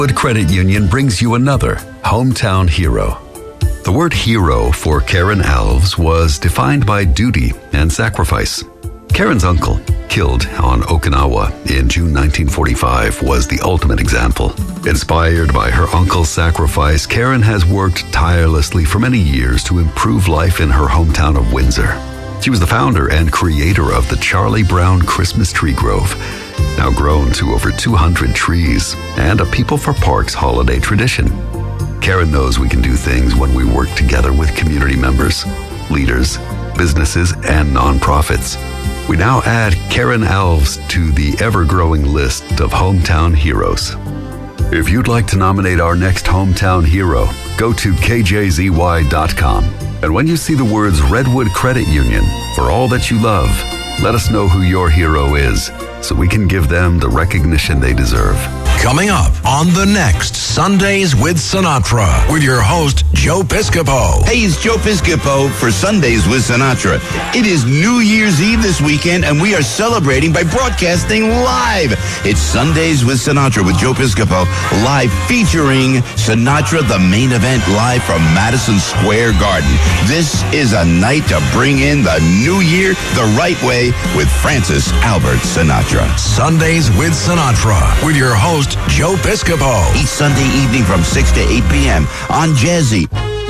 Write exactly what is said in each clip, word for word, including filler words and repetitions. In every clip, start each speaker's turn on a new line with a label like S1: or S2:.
S1: Redwood Credit Union brings you another Hometown Hero. The word hero for Karen Alves was defined by duty and sacrifice. Karen's uncle, killed on Okinawa in June nineteen forty-five, was the ultimate example. Inspired by her uncle's sacrifice, Karen has worked tirelessly for many years to improve life in her hometown of Windsor. She was the founder and creator of the Charlie Brown Christmas Tree Grove, now grown to over two hundred trees, and a People for Parks holiday tradition. Karen knows we can do things when we work together with community members, leaders, businesses, and nonprofits. We now add Karen Alves to the ever-growing list of Hometown Heroes. If you'd like to nominate our next Hometown Hero, go to K J Z Y dot com. And when you see the words Redwood Credit Union, for all that you love, let us know who your hero is so we can give them the recognition they deserve.
S2: Coming up on the next Sundays with Sinatra with your host, Joe Piscopo.
S3: Hey, it's Joe Piscopo for Sundays with Sinatra. It is New Year's Eve this weekend, and we are celebrating by broadcasting live. It's Sundays with Sinatra with Joe Piscopo, live featuring Sinatra, the main event, live from Madison Square Garden. This is a night to bring in the new year the right way with Francis Albert Sinatra.
S2: Sundays with Sinatra with your host, Joe Piscopo.
S3: Each Sunday evening from six to eight p.m. on Jazzy.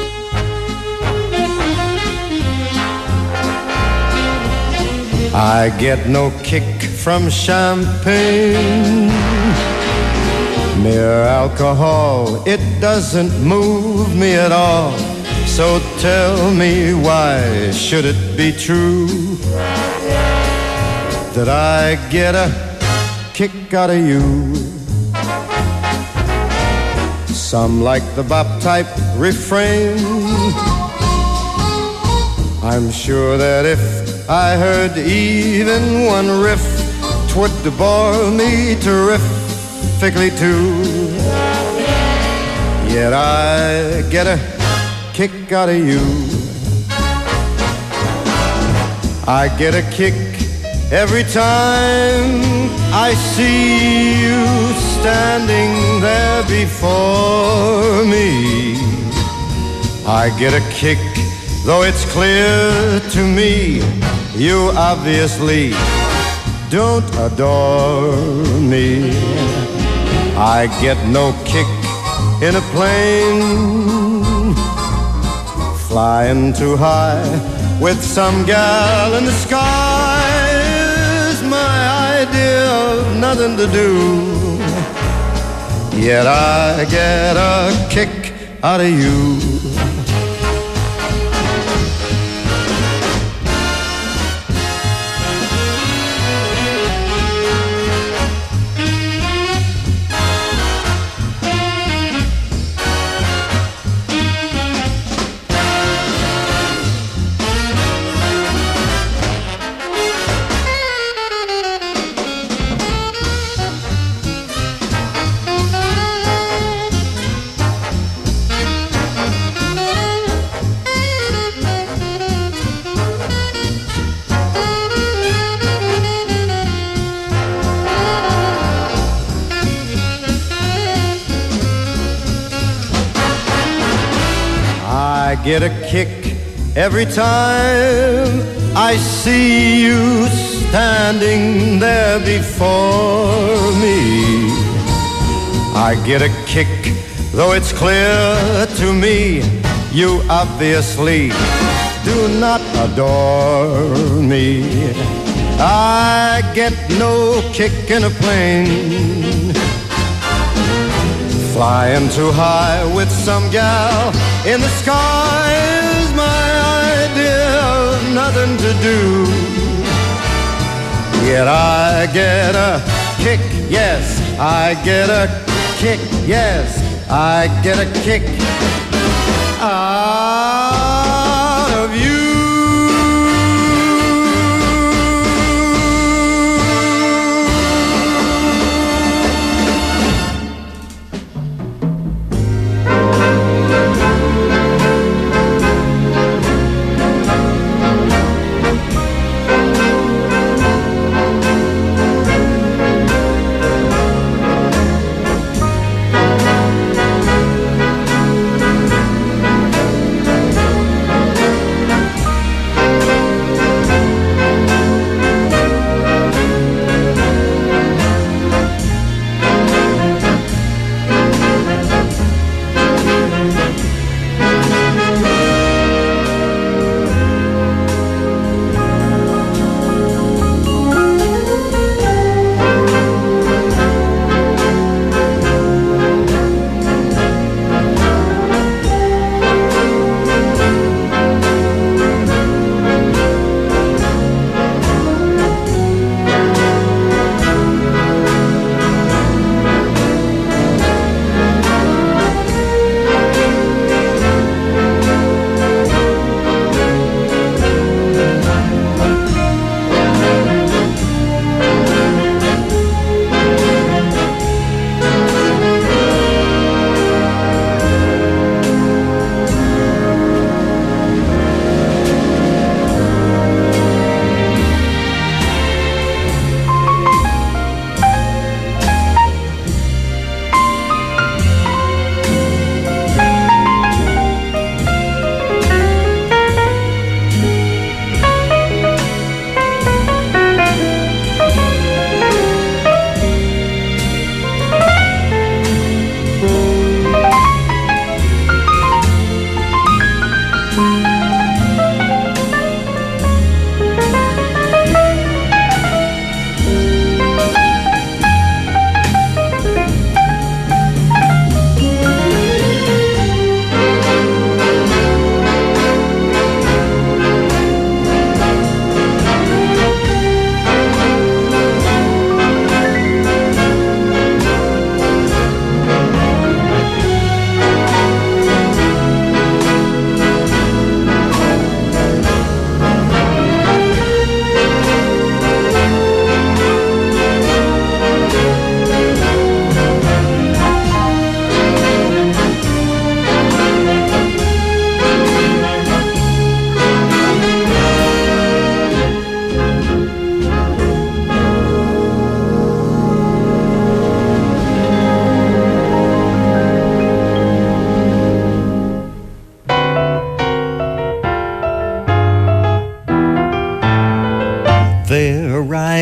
S4: I get no kick from champagne. Mere alcohol, it doesn't move me at all. So tell me, why should it be true that I get a kick out of you? Some like the bop type refrain. I'm sure that if I heard even one riff, 'twould bore me terrifically too. Yet I get a kick out of you. I get a kick every time I see you standing there before me. I get a kick, though it's clear to me you obviously don't adore me. I get no kick in a plane flying too high with some gal in the sky. Is my idea of nothing to do. Yet I get a kick out of you. I get a kick every time I see you standing there before me. I get a kick, though it's clear to me you obviously do not adore me. I get no kick in a plane flying too high with some gal in the sky. Is my idea of nothing to do. Yet I get a kick, yes, I get a kick, yes, I get a kick out of you.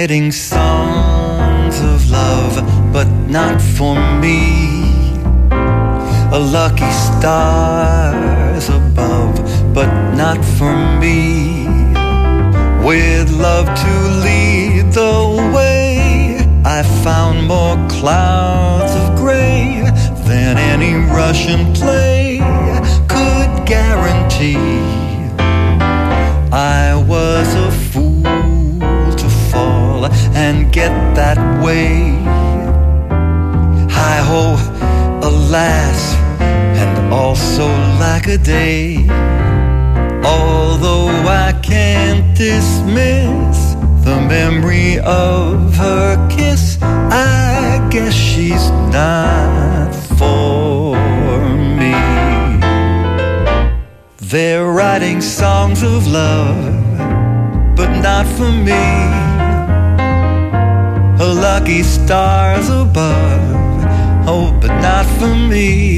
S5: writing songs of love, but not for me. A lucky stars above, but not for me. With love to lead the way, I found more clouds of gray than any Russian play could guarantee. I was a fool to fall and get that way. Hi-ho, alas, and also lack-a-day. Although I can't dismiss the memory of her kiss, I guess she's not for me. They're writing songs of love, but not for me. Lucky stars above, oh, but not for me.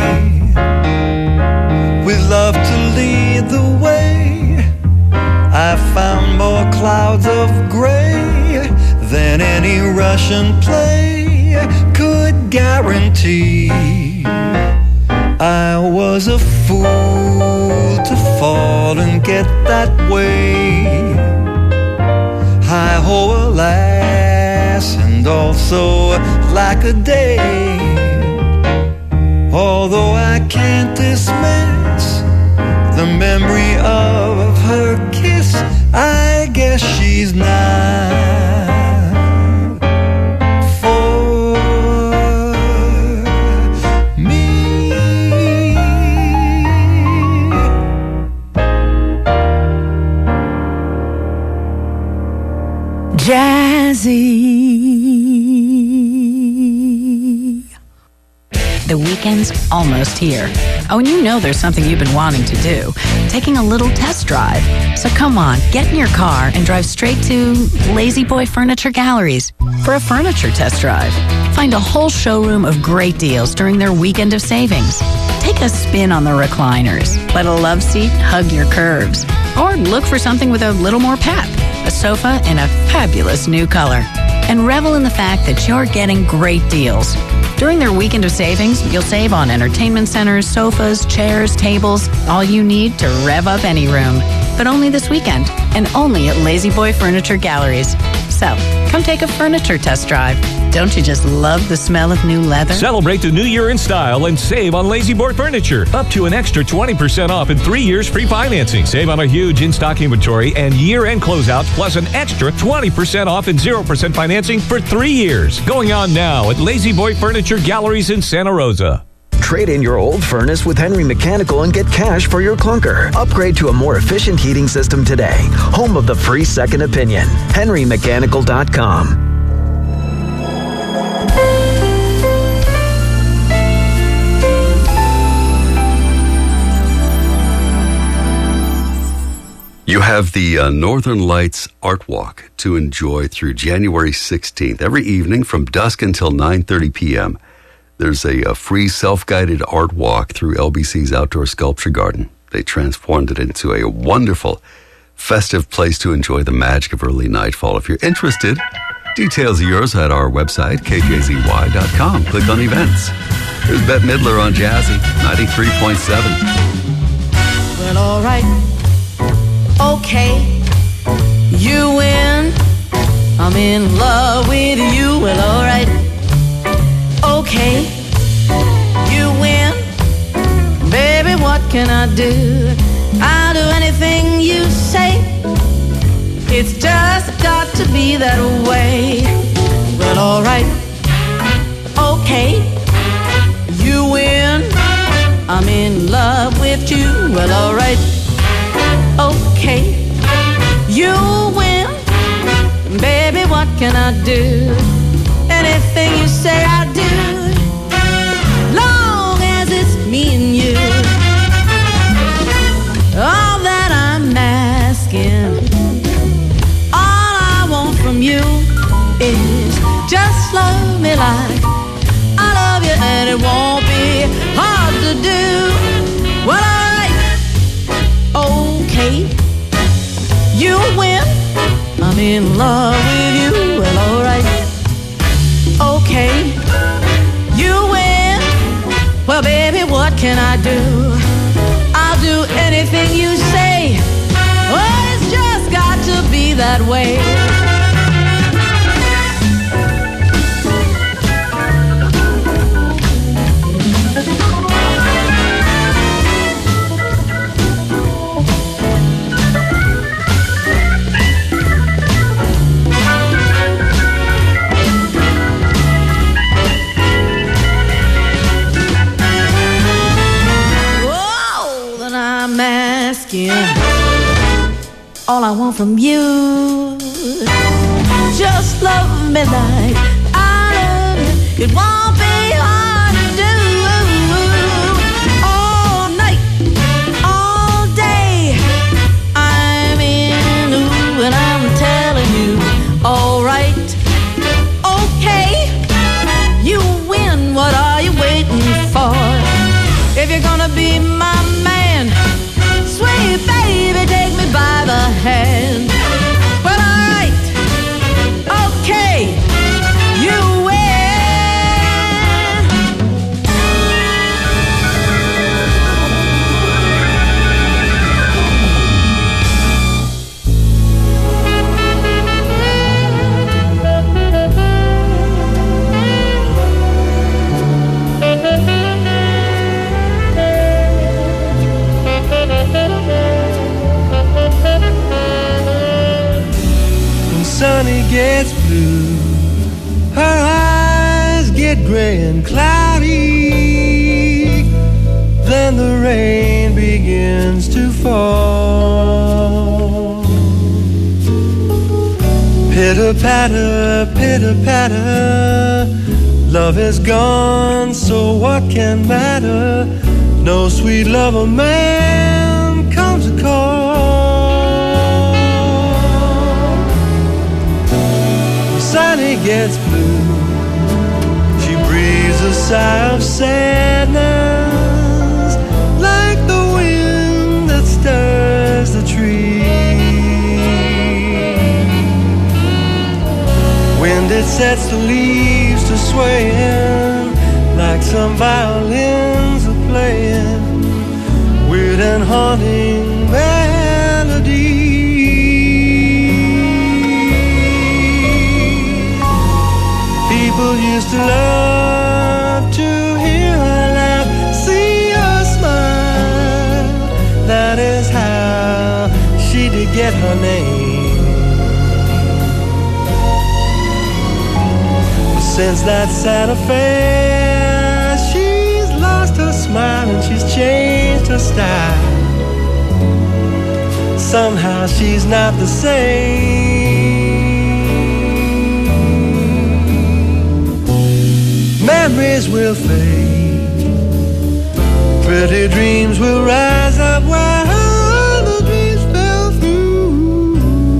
S5: With love to lead the way, I found more clouds of gray than any Russian play could guarantee. I was a fool to fall and get that way. Hi-ho, alas, and also lack-a-day. Although I can't dismiss the memory of her kiss, I guess she's not for me.
S6: Jazzy. The weekend's almost here. Oh, and you know there's something you've been wanting to do, taking a little test drive. So come on, get in your car and drive straight to Lazy Boy Furniture Galleries for a furniture test drive. Find a whole showroom of great deals during their weekend of savings. Take a spin on the recliners. Let a love seat hug your curves. Or look for something with a little more pep, a sofa in a fabulous new color. And revel in the fact that you're getting great deals. During their weekend of savings, you'll save on entertainment centers, sofas, chairs, tables, all you need to rev up any room. But only this weekend, and only at Lazy Boy Furniture Galleries. So, come take a furniture test drive. Don't you just love the smell of new leather?
S7: Celebrate the new year in style and save on Lazy Boy Furniture. Up to an extra twenty percent off and three years free financing. Save on a huge in-stock inventory and year-end closeouts, plus an extra twenty percent off and zero percent financing for three years. Going on now at Lazy Boy Furniture Galleries in Santa Rosa.
S8: Trade in your old furnace with Henry Mechanical and get cash for your clunker. Upgrade to a more efficient heating system today. Home of the free second opinion. henry mechanical dot com.
S1: You have the uh, Northern Lights Art Walk to enjoy through January sixteenth. Every evening from dusk until nine thirty p.m. There's a, a free self-guided art walk through L B C's Outdoor Sculpture Garden. They transformed it into a wonderful, festive place to enjoy the magic of early nightfall. If you're interested, details are yours at our website, k j z y dot com. Click on events. Here's Bette Midler on Jazzy, ninety-three point seven.
S9: Well, all right. Okay, you win. I'm in love with you. Well, all right. Okay, you win. Baby, what can I do? I'll do anything you say. It's just got to be that way. Well, all right. Okay, you win. I'm in love with you. Well, all right. Okay, you win. Baby, what can I do? Anything you say I do, long as it's me and you. All that I'm asking, all I want from you is just love me like I love you, and it won't be hard to do. Well, okay, you win. I'm in love with you. Well, Well, baby, what can I do? I'll do anything you say. Oh, it's just got to be that way. All I want from you, just love me like I love you. It won't be hard to do. All night, all day, I'm in, ooh, and I'm telling you, all right, okay, you win. What are you waiting for? If you're gonna be my man, sweet baby, take me by the hand. Well, all right, okay, you win.
S5: Sunny gets blue, her eyes get gray and cloudy, then the rain begins to fall. Pitter-patter, pitter-patter, love is gone, so what can matter? No sweet lover man comes to call. Sunny gets blue, she breathes a sigh of sadness, like the wind that stirs the tree. Wind it sets the leaves to swaying, like some violins are playing, weird and haunting melody. People used to love to hear her laugh, see her smile. That is how she did get her name. But since that sad affair, she's lost her smile and she's changed her style. Somehow she's not the same. Memories will fade, pretty dreams will rise up where other dreams fell through.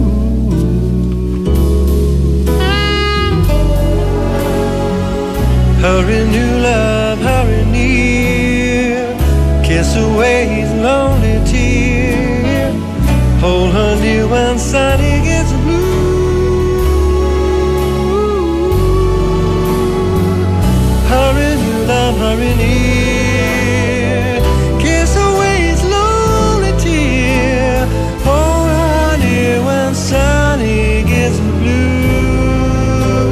S5: Hurry, new love, hurry near, kiss away his lonely tear, hold her near when sunny gets blue. Hurry, new love, hurry near, kiss away his lonely tear, hold her near when sunny gets blue.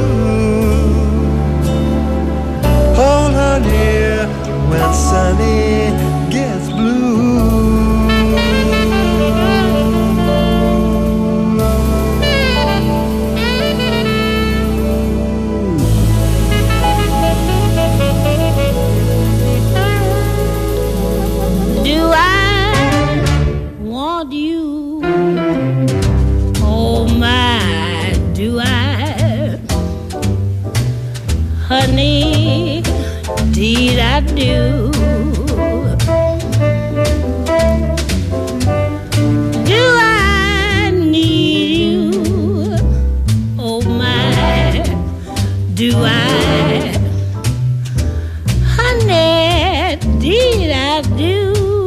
S5: Hold her near when sunny gets blue.
S9: Honey, did I do? Do I need you? Oh my, do I? Honey, did I do?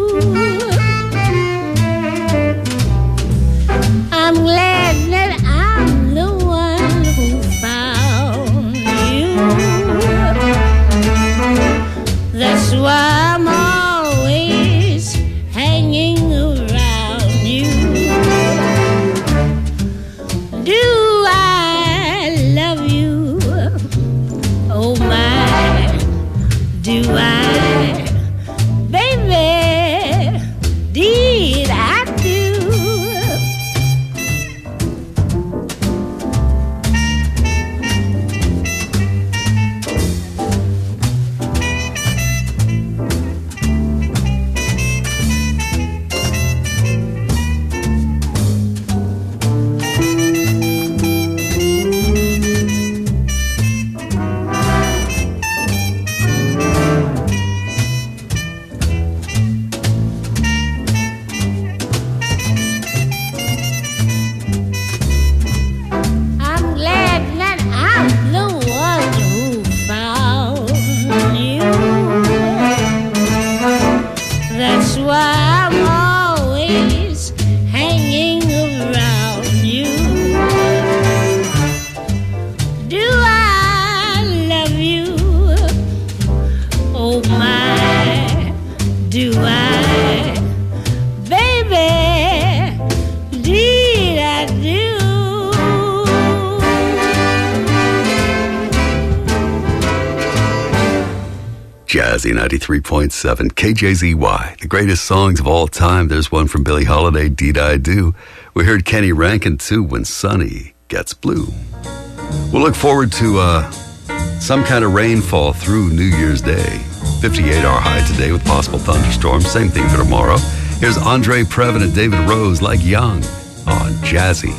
S9: I'm glad that I'm the one who found you. That's why I'm always hanging around you. Do I love you? Oh my, do I? Baby, did I do? I'm glad that I'm the one who found you. That's why I'm always hanging around you. Do I love you? Oh my, do I? Baby, did I do?
S1: Jazzy ninety-three point seven K J Z Y. The greatest songs of all time. There's one from Billie Holiday, Did I Do? We heard Kenny Rankin too, When Sunny Gets Blue. We'll look forward to uh, some kind of rainfall through New Year's Day. fifty-eight hour high today with possible thunderstorms. Same thing for tomorrow. Here's Andre Previn and David Rose, Like Young on Jazzy.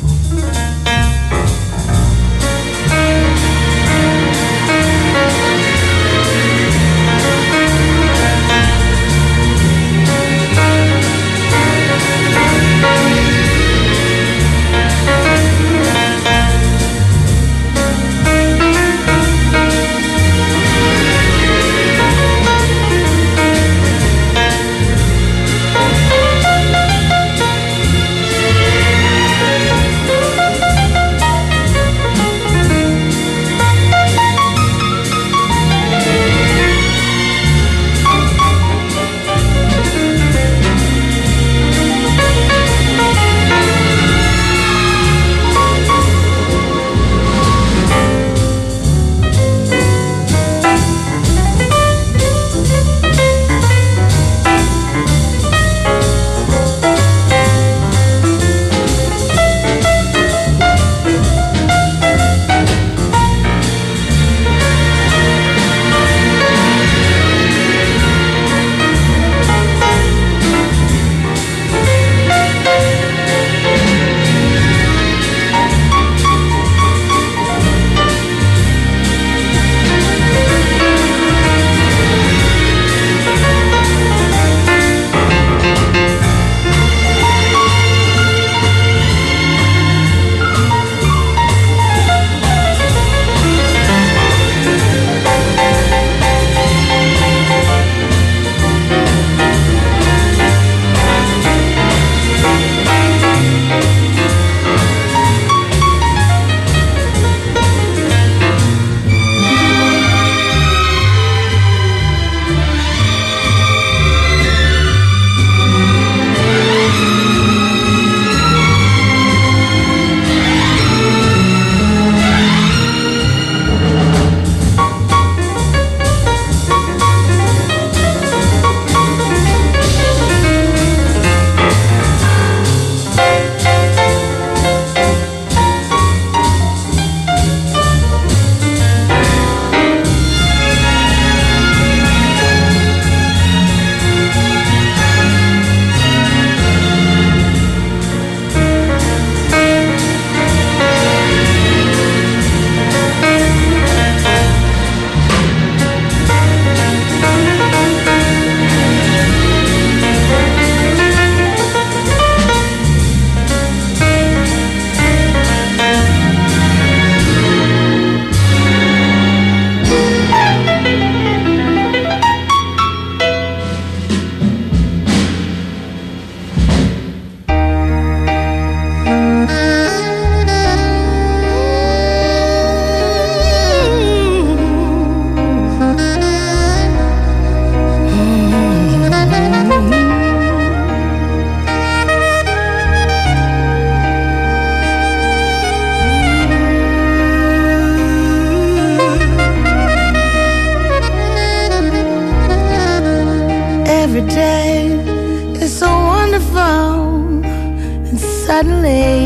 S9: every day is so wonderful, and suddenly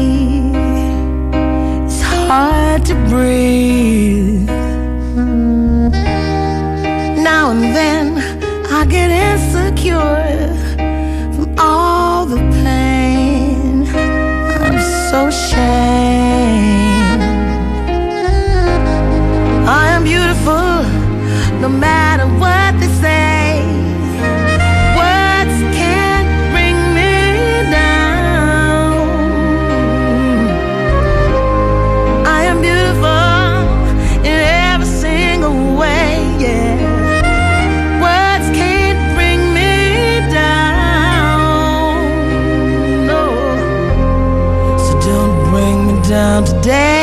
S9: it's hard to breathe. Now and then I get insecure from all the pain. I'm so ashamed. I am beautiful no matter what they say. Words can't bring me down. I am beautiful in every single way, yeah. Words can't bring me down, no. So don't bring me down today.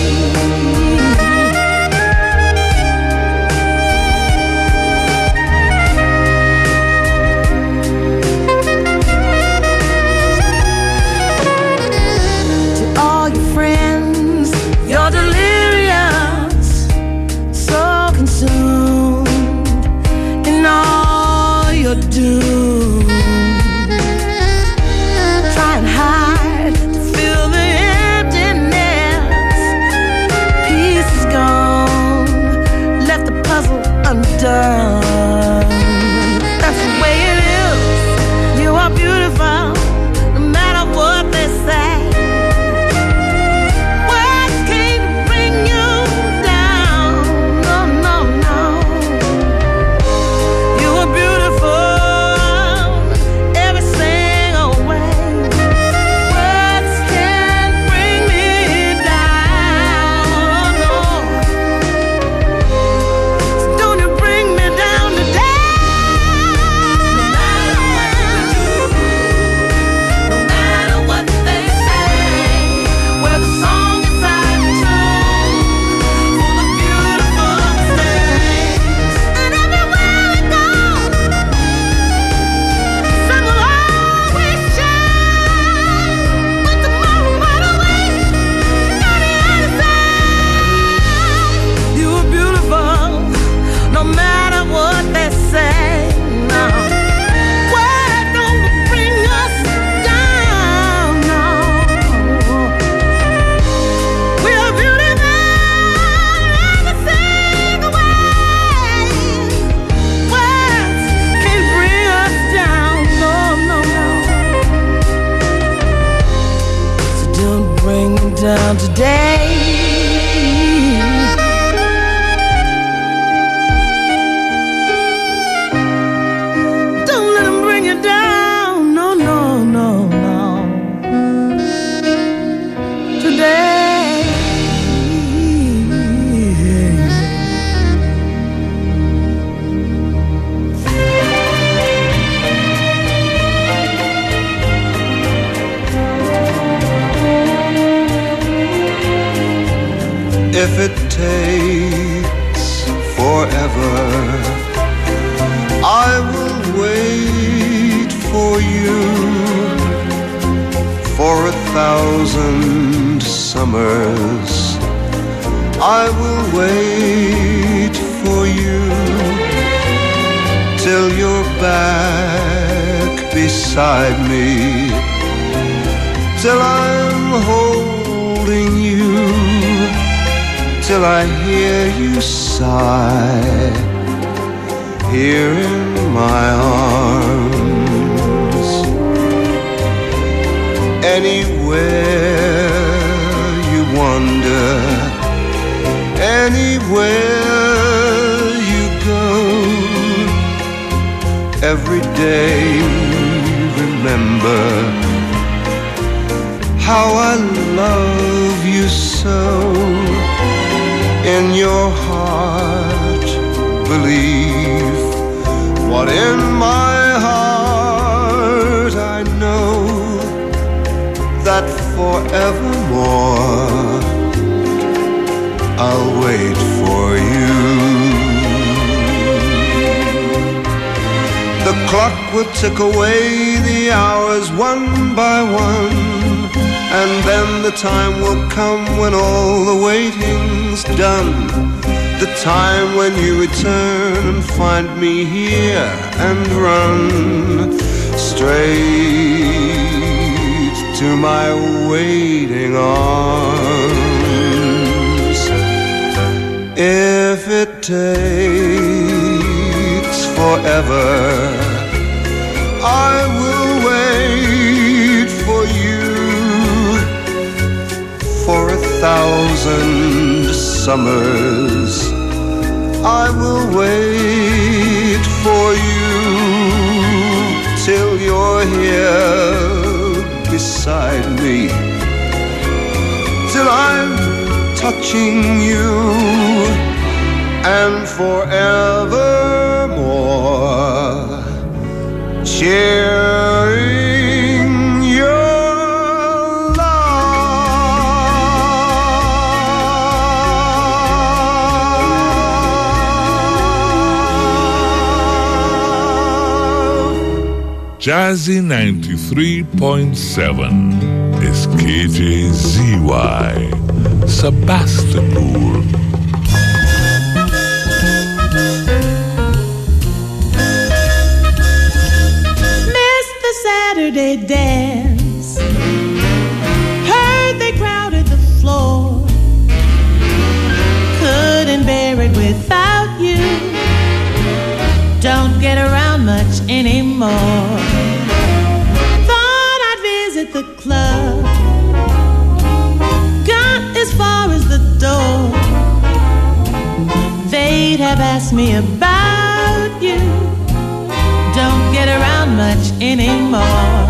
S9: Done. That's the way it is. You are beautiful, no matter what they say. Words can't bring you down. No, no, no. You are beautiful every single way. Words can't bring me down. No. So don't you bring me down today. No matter what you do, no matter what they say, we're the song inside the tune, full of beautiful mistakes. And everywhere we go, sun will always shine. But tomorrow might away on the other side. You are beautiful no matter what they say. No. Words don't bring us down, no. We are beautiful every single way. Words can't bring us down, no, no, no. So don't bring me down today. Don't let them bring you down, no, no, no, no. Today.
S4: If it takes forever, I will wait for you for a thousand summers. I will wait for you till you're back beside me, till I'm holding you, till I hear you sigh here in my arms. Anywhere you wander, anywhere you go, every day remember how I love you so. In your heart believe what in my heart I know, that forevermore I'll wait for you. The clock will tick away the hours one by one, and then the time will come when all the waiting's done. the time when you return and find me here and run straight to my waiting arms. If it takes forever, I will wait for you for a thousand summers. I will wait for you till you're here beside me, till I'm touching you, and forevermore sharing your
S10: Jazzy ninety-three point seven is K J Z Y, Sebastopol.
S9: Missed the Saturday dance, heard they crowded the floor, couldn't bear it without you, don't get around much anymore. Thought I'd visit the club, got as far as the door, they'd have asked me about you, don't get around much anymore.